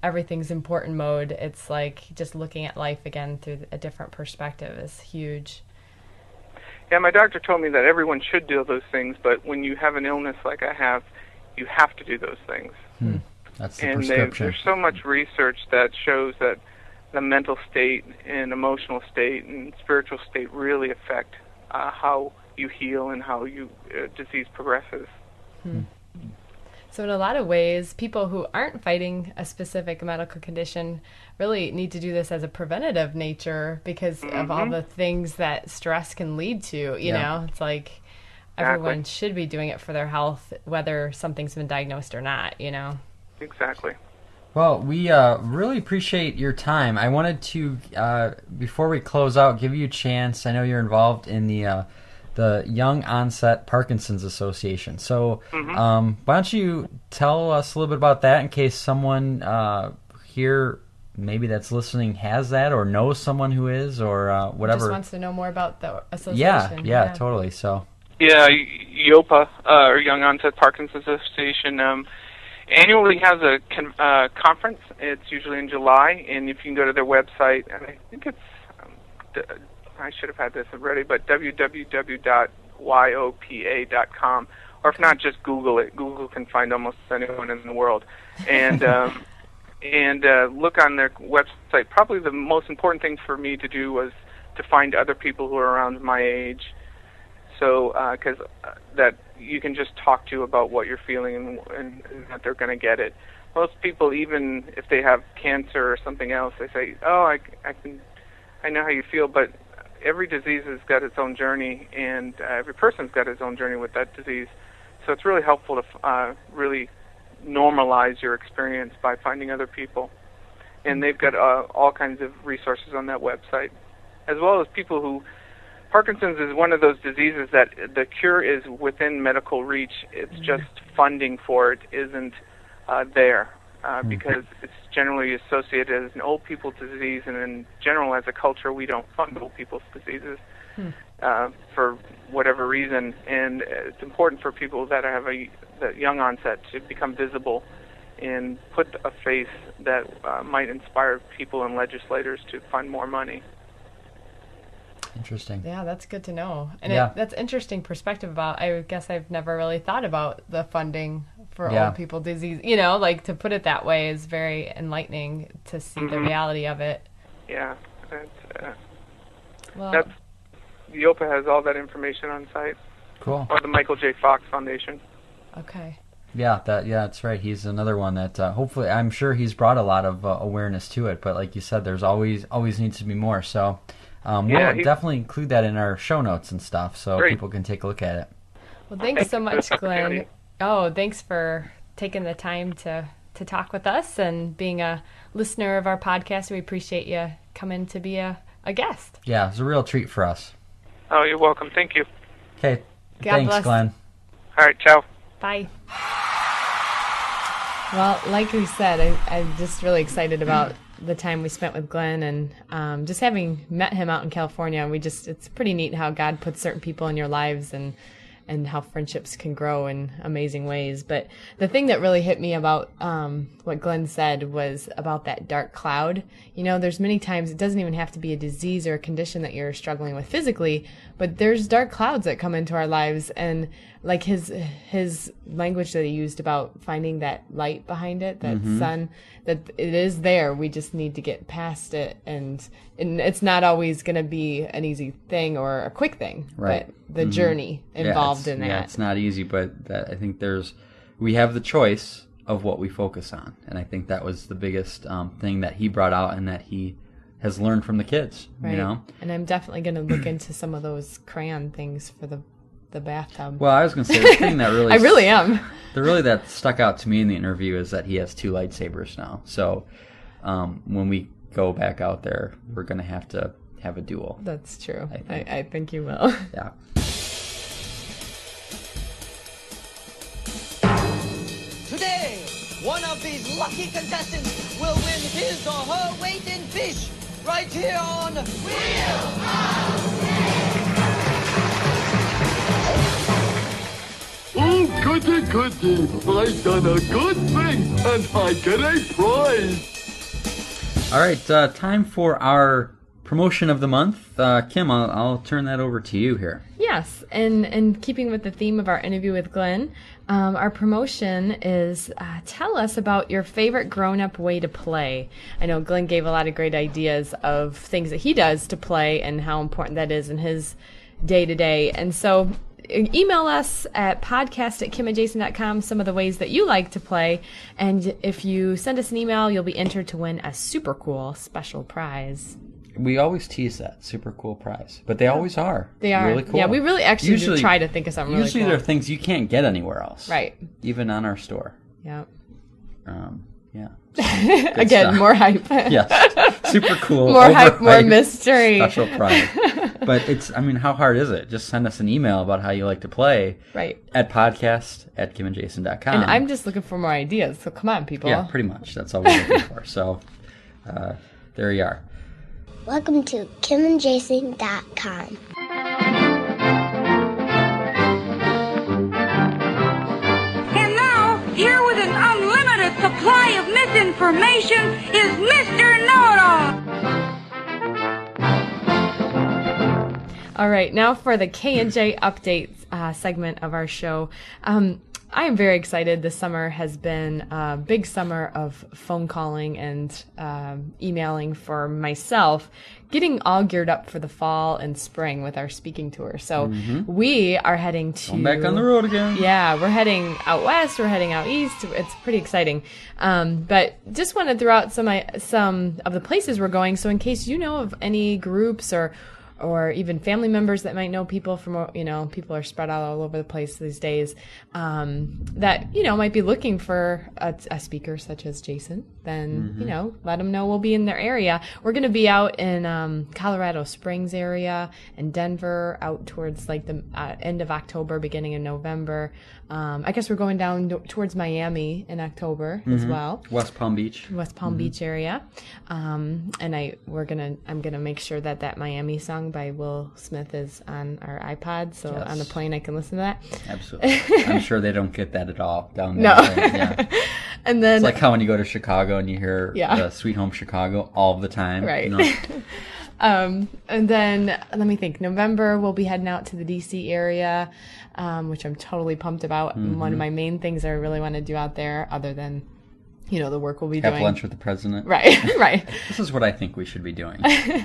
[SPEAKER 2] everything's important mode, it's like just looking at life again through a different perspective is huge.
[SPEAKER 7] Yeah, my doctor told me that everyone should do those things, but when you have an illness like I have, you have to do those things.
[SPEAKER 3] That's the
[SPEAKER 7] And
[SPEAKER 3] prescription.
[SPEAKER 7] there's so much research that shows that the mental state and emotional state and spiritual state really affect how you heal and how you disease progresses.
[SPEAKER 2] So in a lot of ways, people who aren't fighting a specific medical condition really need to do this as a preventative nature because of all the things that stress can lead to, you know? It's like everyone should be doing it for their health, whether something's been diagnosed or not, you know?
[SPEAKER 7] Exactly.
[SPEAKER 3] Well, we really appreciate your time. I wanted to, before we close out, give you a chance. I know you're involved in the Young Onset Parkinson's Association. So why don't you tell us a little bit about that in case someone here maybe that's listening has that or knows someone who is or whatever.
[SPEAKER 2] Just wants to know more about the association.
[SPEAKER 3] Yeah, totally. So.
[SPEAKER 7] Yeah, YOPA, or Young Onset Parkinson's Association, annually has a conference. It's usually in July, and if you can go to their website, and I think it's, I should have had this ready, but www.yopa.com, or if not, just Google it. Google can find almost anyone in the world. And and look on their website. Probably the most important thing for me to do was to find other people who are around my age, so because that you can just talk to about what you're feeling and that they're going to get it. Most people, even if they have cancer or something else, they say, "Oh, I know how you feel," but every disease has got its own journey, and every person's got his own journey with that disease. So it's really helpful to really normalize your experience by finding other people. And they've got all kinds of resources on that website, as well as people who... Parkinson's is one of those diseases that the cure is within medical reach. It's just funding for it isn't there because it's generally associated as an old people's disease, and in general, as a culture, we don't fund old people's diseases for whatever reason. And it's important for people that have that young onset to become visible and put a face that might inspire people and legislators to fund more money.
[SPEAKER 3] Interesting.
[SPEAKER 2] Yeah, that's good to know. And that's interesting perspective about, I guess I've never really thought about the funding for old people disease. You know, like to put it that way is very enlightening to see the reality of it.
[SPEAKER 7] Yeah. That's YOPA has all that information on site.
[SPEAKER 3] Cool.
[SPEAKER 7] Or the Michael J. Fox Foundation.
[SPEAKER 2] Okay.
[SPEAKER 3] Yeah, that's right. He's another one that hopefully, I'm sure he's brought a lot of awareness to it. But like you said, there's always needs to be more. So we'll definitely include that in our show notes and stuff, so people can take a look at it.
[SPEAKER 2] Well, thanks so much, Glenn. Oh, thanks for taking the time to talk with us and being a listener of our podcast. We appreciate you coming to be a guest.
[SPEAKER 3] Yeah, it's a real treat for us.
[SPEAKER 7] Oh, you're welcome. Thank you.
[SPEAKER 3] Okay.
[SPEAKER 2] God
[SPEAKER 3] Thanks,
[SPEAKER 2] bless.
[SPEAKER 3] Glenn.
[SPEAKER 7] All right, ciao.
[SPEAKER 2] Bye. Well, like we said, I'm just really excited about the time we spent with Glenn, and just having met him out in California, it's pretty neat how God puts certain people in your lives and how friendships can grow in amazing ways. But the thing that really hit me about what Glenn said was about that dark cloud. You know, there's many times it doesn't even have to be a disease or a condition that you're struggling with physically, but there's dark clouds that come into our lives. And like his language that he used about finding that light behind it, that sun, that it is there. We just need to get past it. And it's not always going to be an easy thing or a quick thing,
[SPEAKER 3] right?
[SPEAKER 2] But the journey involved in that.
[SPEAKER 3] Yeah, it's not easy, but I think we have the choice of what we focus on. And I think that was the biggest thing that he brought out and that he has learned from the kids,
[SPEAKER 2] right.
[SPEAKER 3] You know?
[SPEAKER 2] And I'm definitely going to look into some of those crayon things for the bathtub.
[SPEAKER 3] Well, I was going to say, the thing that really...
[SPEAKER 2] I really am.
[SPEAKER 3] That stuck out to me in the interview is that he has 2 lightsabers now. So when we go back out there, we're going to have a duel.
[SPEAKER 2] That's true. I think you will.
[SPEAKER 3] Yeah.
[SPEAKER 8] Today, one of these lucky contestants will win his or her weight in fish right here on Wheel of
[SPEAKER 9] Oh, goody, goody. I've done a good thing, and I get a prize.
[SPEAKER 3] All right, time for our promotion of the month. Kim, I'll turn that over to you here.
[SPEAKER 2] Yes, and keeping with the theme of our interview with Glenn, our promotion is tell us about your favorite grown-up way to play. I know Glenn gave a lot of great ideas of things that he does to play and how important that is in his day-to-day. And so email us at podcast@kimandjason.com some of the ways that you like to play. And if you send us an email, you'll be entered to win a super cool special prize.
[SPEAKER 3] We always tease that super cool prize, but they always are.
[SPEAKER 2] They are
[SPEAKER 3] really cool.
[SPEAKER 2] Yeah, we really actually do try to think of something really cool.
[SPEAKER 3] Usually they're things you can't get anywhere else.
[SPEAKER 2] Right.
[SPEAKER 3] Even on our store.
[SPEAKER 2] Yeah.
[SPEAKER 3] Yeah.
[SPEAKER 2] Again,
[SPEAKER 3] stuff.
[SPEAKER 2] more hype.
[SPEAKER 3] Yes. Super cool.
[SPEAKER 2] More hype, more mystery.
[SPEAKER 3] Special prize. But how hard is it? Just send us an email about how you like to play.
[SPEAKER 2] Right.
[SPEAKER 3] At podcast@kimandjason.com.
[SPEAKER 2] And I'm just looking for more ideas, so come on, people.
[SPEAKER 3] Yeah, pretty much. That's all we're looking for. So, there you are.
[SPEAKER 9] Welcome to KimandJason.com.
[SPEAKER 10] And now, here with an unlimited supply of misinformation is Mr. Know-It-All.
[SPEAKER 2] All right, now for the K&J updates segment of our show. I am very excited. This summer has been a big summer of phone calling and emailing for myself, getting all geared up for the fall and spring with our speaking tour. So we are heading to...
[SPEAKER 3] Going back on the road again.
[SPEAKER 2] Yeah, we're heading out west, we're heading out east. It's pretty exciting. But just want to throw out some of the places we're going. So in case you know of any groups or even family members that might know people from, people are spread out all over the place these days, that, might be looking for a speaker such as Jason, then, let them know we'll be in their area. We're going to be out in Colorado Springs area and Denver out towards like the end of October, beginning of November. I guess we're going down towards Miami in October as well.
[SPEAKER 3] West Palm Beach
[SPEAKER 2] area. And I'm gonna make sure that Miami song by Will Smith is on our iPod, so on the plane I can listen to that.
[SPEAKER 3] Absolutely. I'm sure they don't get that at all down there.
[SPEAKER 2] No.
[SPEAKER 3] Right? Yeah.
[SPEAKER 2] And then
[SPEAKER 3] it's like how when you go to Chicago and you hear Sweet Home Chicago all the time.
[SPEAKER 2] Right. And then let me think. November we'll be heading out to the DC area, which I'm totally pumped about. One of my main things I really want to do out there, other than the work we'll be doing.
[SPEAKER 3] Have lunch with the president.
[SPEAKER 2] Right.
[SPEAKER 3] This is what I think we should be doing.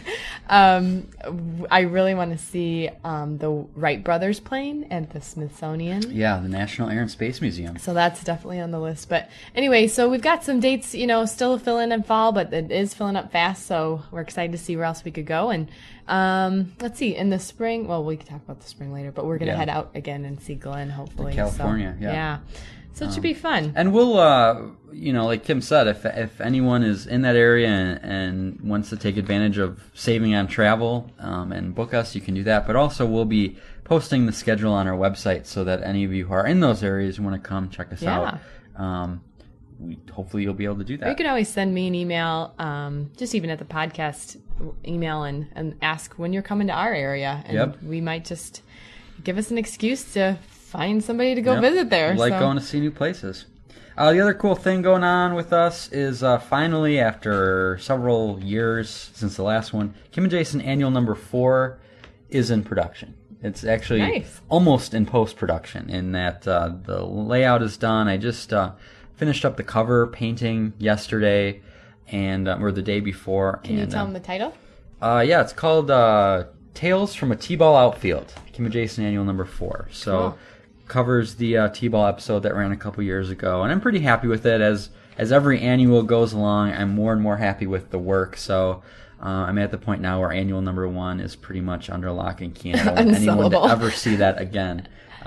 [SPEAKER 2] I really want to see the Wright brothers plane at the Smithsonian.
[SPEAKER 3] Yeah, the National Air and Space Museum.
[SPEAKER 2] So that's definitely on the list. But anyway, so we've got some dates, still filling in fall, but it is filling up fast. So we're excited to see where else we could go. And let's see, in the spring, well, we can talk about the spring later, but we're going to head out again and see Glenn, hopefully.
[SPEAKER 3] California,
[SPEAKER 2] yeah. So it should be fun.
[SPEAKER 3] And we'll, like Kim said, if anyone is in that area and wants to take advantage of saving on travel and book us, you can do that. But also we'll be posting the schedule on our website so that any of you who are in those areas who want to come check us out. Hopefully you'll be able to do that.
[SPEAKER 2] Or you can always send me an email, just even at the podcast email and ask when you're coming to our area. And we might just give us an excuse to find somebody to go visit there.
[SPEAKER 3] Going to see new places. The other cool thing going on with us is finally, after several years since the last one, Kim and Jason Annual number 4 is in production. It's actually almost in post-production in that the layout is done. I just finished up the cover painting yesterday or the day before.
[SPEAKER 2] Can you tell them the title?
[SPEAKER 3] Yeah, it's called Tales from a T-Ball Outfield, Kim and Jason Annual number 4. So covers the T-Ball episode that ran a couple years ago, and I'm pretty happy with it. As every annual goes along, I'm more and more happy with the work. So I'm at the point now where Annual number 1 is pretty much under lock and key. I don't want anyone to ever see that again.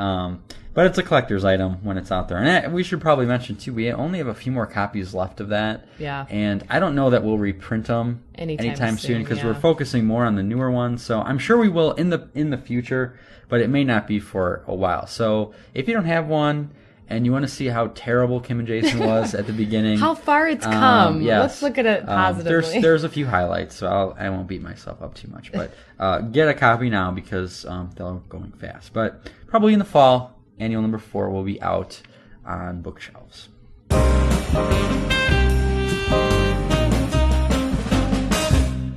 [SPEAKER 3] But it's a collector's item when it's out there. And we should probably mention, too, we only have a few more copies left of that.
[SPEAKER 2] Yeah.
[SPEAKER 3] And I don't know that we'll reprint them anytime soon because we're focusing more on the newer ones. So I'm sure we will in the future, but it may not be for a while. So if you don't have one and you want to see how terrible Kim and Jason was at the beginning.
[SPEAKER 2] How far it's come.
[SPEAKER 3] Yes.
[SPEAKER 2] Let's look at it positively.
[SPEAKER 3] There's a few highlights, so I won't beat myself up too much. But get a copy now because they're going fast. But probably in the fall, Annual number 4 will be out on bookshelves.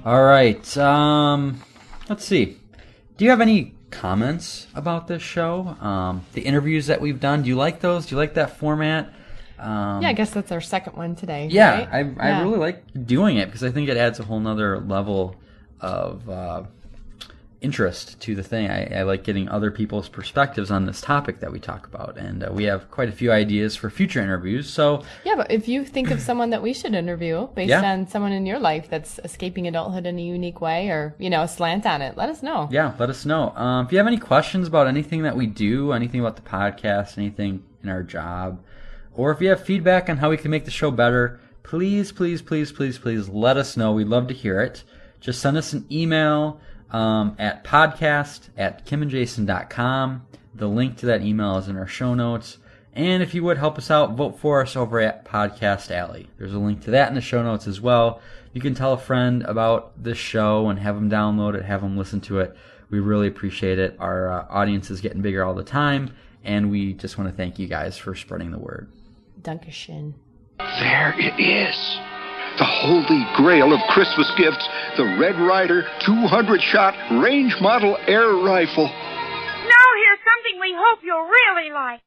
[SPEAKER 3] All right. Let's see. Do you have any comments about this show? The interviews that we've done, do you like those? Do you like that format?
[SPEAKER 2] Yeah, I guess that's our second one today.
[SPEAKER 3] Yeah,
[SPEAKER 2] right?
[SPEAKER 3] I really like doing it because I think it adds a whole nother level of interest to the thing. I like getting other people's perspectives on this topic that we talk about, and we have quite a few ideas for future interviews. So
[SPEAKER 2] yeah, but if you think of someone that we should interview based on someone in your life that's escaping adulthood in a unique way, or a slant on it, let us know.
[SPEAKER 3] Yeah, let us know. If you have any questions about anything that we do, anything about the podcast, anything in our job, or if you have feedback on how we can make the show better, please let us know. We'd love to hear it. Just send us an email at podcast@kimandjason.com. The link to that email is in our show notes. And if you would help us out, vote for us over at Podcast Alley. There's a link to that in the show notes as well. You can tell a friend about this show and have them download it, have them listen to it. We really appreciate it. Our audience is getting bigger all the time, and we just want to thank you guys for spreading the word.
[SPEAKER 2] Dankeschön.
[SPEAKER 11] There it is. The holy grail of Christmas gifts, the Red Ryder 200-shot range model air rifle.
[SPEAKER 10] Now here's something we hope you'll really like.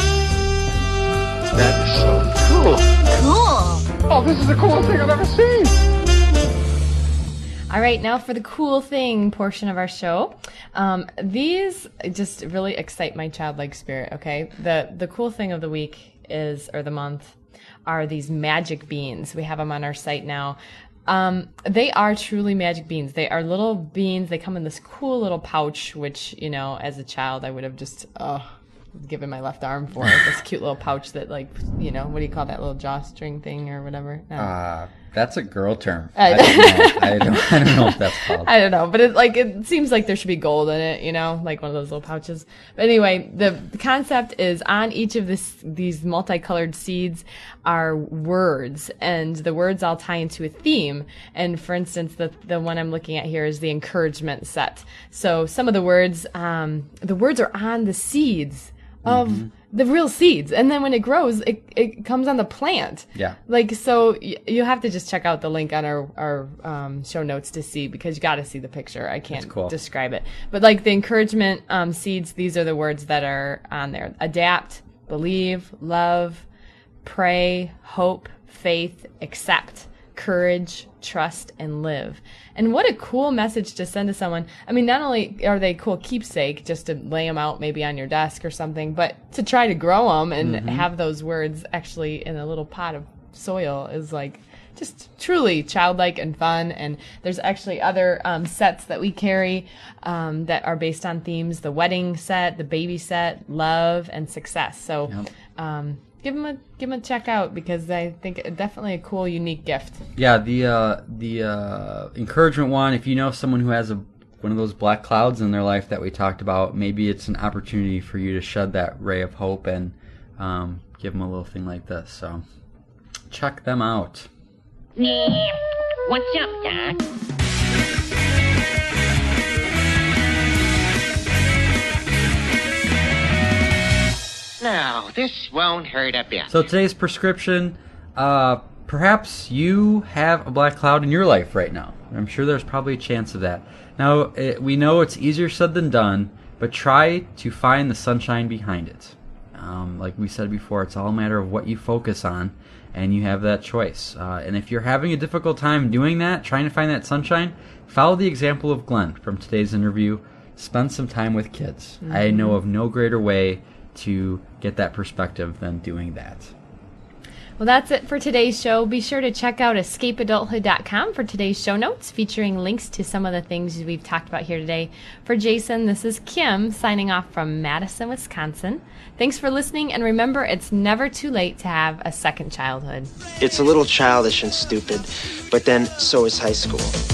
[SPEAKER 11] That is so cool.
[SPEAKER 10] Cool.
[SPEAKER 11] Oh, this is the coolest thing I've ever seen.
[SPEAKER 2] All right, now for the cool thing portion of our show. These just really excite my childlike spirit, okay? The cool thing of the week or the month are these magic beans. We have them on our site now. They are truly magic beans. They are little beans. They come in this cool little pouch, which, as a child, I would have just given my left arm for. This cute little pouch that, what do you call that little jawstring thing or whatever?
[SPEAKER 3] That's a girl term. I don't know what that's called.
[SPEAKER 2] I don't know, but it seems like there should be gold in it, like one of those little pouches. But anyway, the concept is on each of these multicolored seeds are words, and the words all tie into a theme. And for instance, the one I'm looking at here is the encouragement set. So some of the words are on the seeds of the real seeds, and then when it grows, it comes on the plant.
[SPEAKER 3] Yeah.
[SPEAKER 2] So you have to just check out the link on our show notes to see, because you got to see the picture. I can't describe it. But the encouragement seeds, these are the words that are on there: adapt, believe, love, pray, hope, faith, accept, courage, trust, and live. And what a cool message to send to someone. I mean, not only are they cool keepsake, just to lay them out maybe on your desk or something, but to try to grow them and have those words actually in a little pot of soil is just truly childlike and fun. And there's actually other sets that we carry that are based on themes: the wedding set, the baby set, love, and success. So give them a check out, because I think definitely a cool, unique gift. Yeah,
[SPEAKER 3] the encouragement one. If you know someone who has one of those black clouds in their life that we talked about, maybe it's an opportunity for you to shed that ray of hope and give them a little thing like this. So check them out.
[SPEAKER 12] What's up, Doc? No, this won't hurt a bit.
[SPEAKER 3] So today's prescription, perhaps you have a black cloud in your life right now. I'm sure there's probably a chance of that. Now, we know it's easier said than done, but try to find the sunshine behind it. Like we said before, it's all a matter of what you focus on, and you have that choice. And if you're having a difficult time doing that, trying to find that sunshine, follow the example of Glenn from today's interview. Spend some time with kids. I know of no greater way to get that perspective than doing that.
[SPEAKER 2] Well, that's it for today's show. Be sure to check out escapeadulthood.com for today's show notes, featuring links to some of the things we've talked about here today. For Jason, this is Kim signing off from Madison, Wisconsin. Thanks for listening, and remember, it's never too late to have a second childhood.
[SPEAKER 1] It's a little childish and stupid, but then so is high school.